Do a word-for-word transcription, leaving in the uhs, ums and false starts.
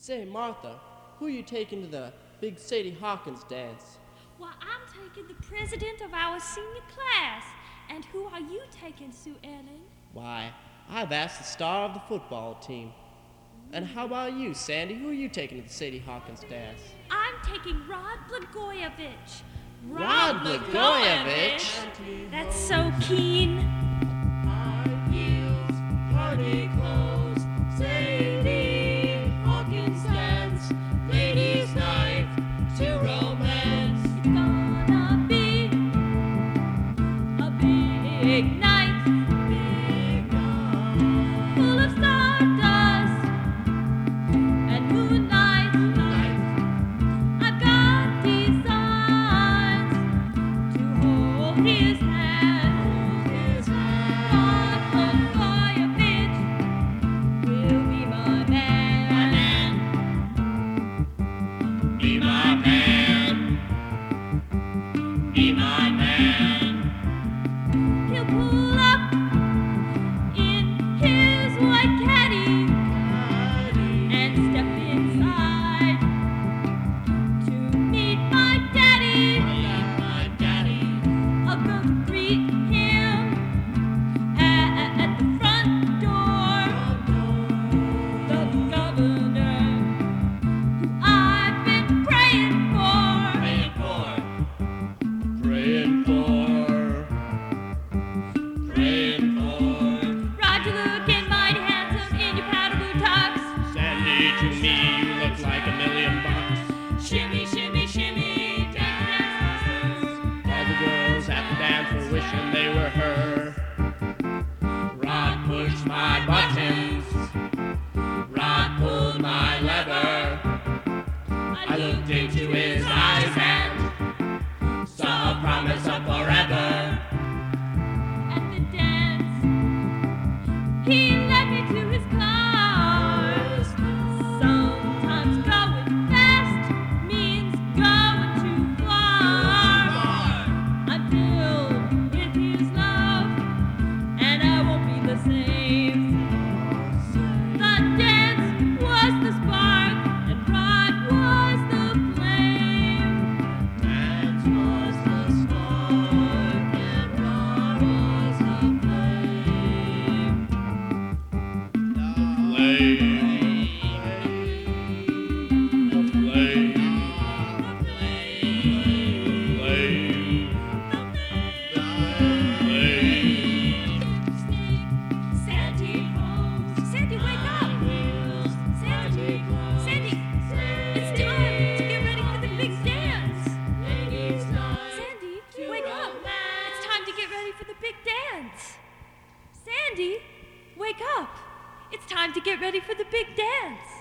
Say, Martha, who are you taking to the big Sadie Hawkins dance? Well, I'm taking the president of our senior class. And who are you taking, Sue Ellen? Why, I've asked the star of the football team. And how about you, Sandy? Who are you taking to the Sadie Hawkins dance? I'm taking Rod Blagojevich. Rod Blagojevich? That's so keen. High heels, party clothes, Sadie Hawkins dance, ladies' night to romance. It's gonna be a big night, Big night, full of stardust and moonlight. I've got designs to hold his hand. his hand, Rod Blagojevich will be my man. be my man, be my man. He'll pull up in his white caddy and step inside to meet my daddy. My daddy, I'll go to greet him at, at the front door. The governor who I've been praying for. praying for, Praying for. praying for. Roger looking mighty handsome in your powder blue tux. Sandy, to me, you look like a million bucks. Shimmy, shimmy, shimmy, dance. All the girls at the dance were wishing they were her. Rod pushed my buttons, Rod pulled my lever. I looked into his eyes and saw a promise of forever. At the dance, he led me to his car. Sometimes going fast means going too far. I'm filled with his love, and I won't be the same. The dance was the spark, and Rod was the flame. Dance was the spark and Rod was the flame. Flame. The flame. Flame. Flame. Sandy, Sandy, wake up! Sandy, Sandy, it's time to get ready for the big dance. Sandy, wake up! It's time to get ready for the big dance. Sandy, wake up! It's time to get ready for the big dance.